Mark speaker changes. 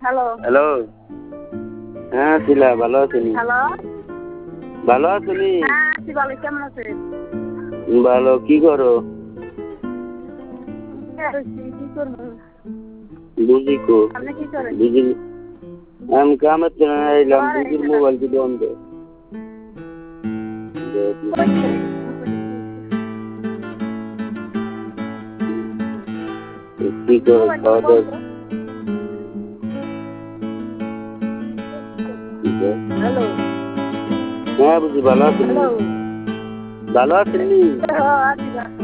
Speaker 1: Hello
Speaker 2: hello. হ্যাঁ শিলা, ভালো আছেন?
Speaker 1: হ্যালো
Speaker 2: ভালো আছেনি?
Speaker 1: হ্যাঁ আছি ভালো, কেমন আছেন?
Speaker 2: ভালো। কি করো?
Speaker 1: কি করবো?
Speaker 2: বুঝি কো
Speaker 1: আপনি কি করেন?
Speaker 2: বুঝি আমি কামের জন্য এলাম।
Speaker 1: ঘরে
Speaker 2: বুঝির মোবাইল কি বন্ধ। কি করো? খাওয়া দাওয়া
Speaker 1: হ্যালো
Speaker 2: হ্যাঁ বুঝি ভালো আছেন?
Speaker 1: হ্যালো
Speaker 2: ভালো আছেন?
Speaker 1: আছি